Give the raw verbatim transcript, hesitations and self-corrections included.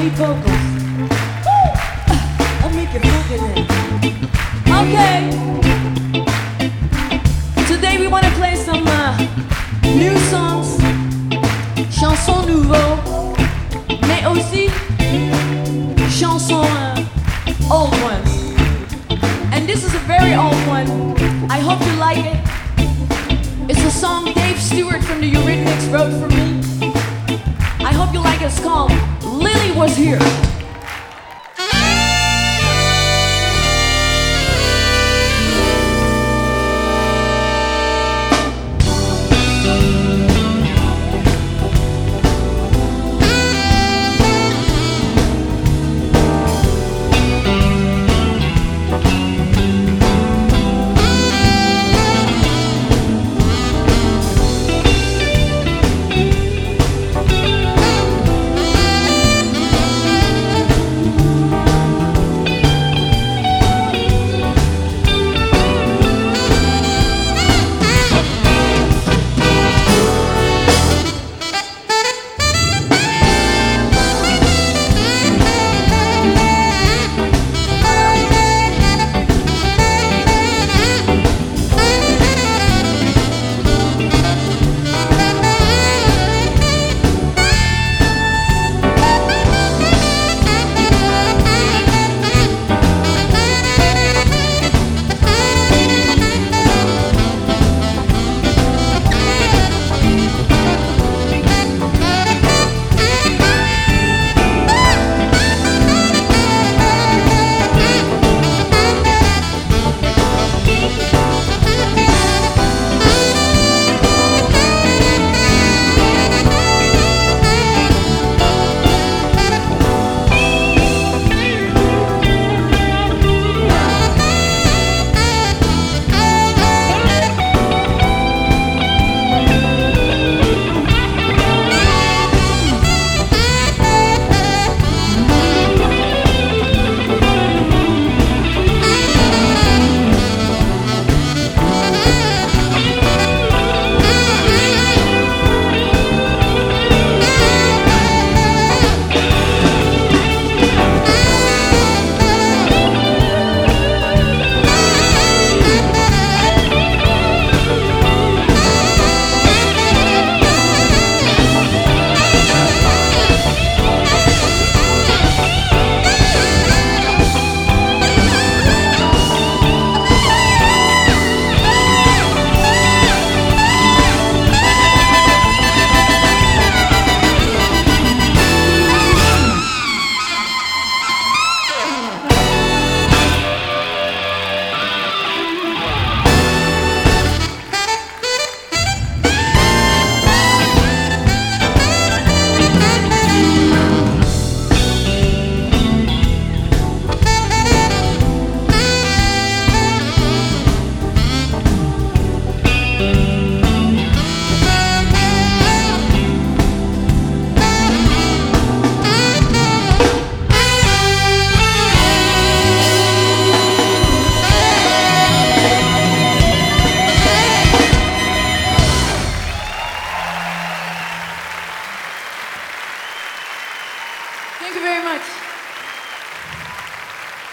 lead vocals. Woo! I'll make it funky now. Okay. Today we want to play some uh, new songs, chansons nouveaux, mais aussi chansons uh, old ones. And this is a very old one. I hope you like it. It's a song Dave Stewart from the Eurythmics wrote for me. I hope you like it. It's called Lily Was Here.